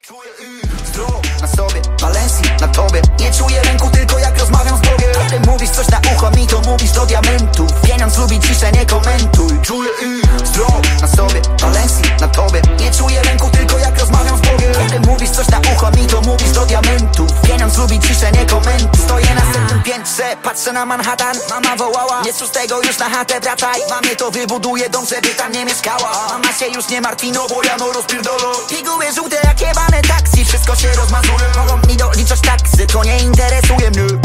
Czuję zdrowo na sobie, Balenci na tobie. Nie czuję ręku, tylko jak rozmawiam z Bogiem. Kiedy mówisz coś na ucho mi, to mówisz do diamentu. Pieniądz lubi ciszę, nie komentuj. Czuję zdrowo na sobie, Balenci na tobie. Nie czuję ręku, tylko jak rozmawiam z Bogiem. Kiedy mówisz coś na ucho mi, to mówisz do diamentu. Pieniądz lubi ciszę, nie komentuj. Stoję na setnym piętrze, patrzę na Manhattan. Mama wołała, nie z szóstego już na chatę wracaj. Mamie to wybuduje dom, żeby tam nie mieszkała. Mama się już nie martwi, no bo rano rozpierdolą. Piguły żółte jak jebane taksi, wszystko się rozmazuje. Mogą mi doliczać taksy, to nie interesuje mnie.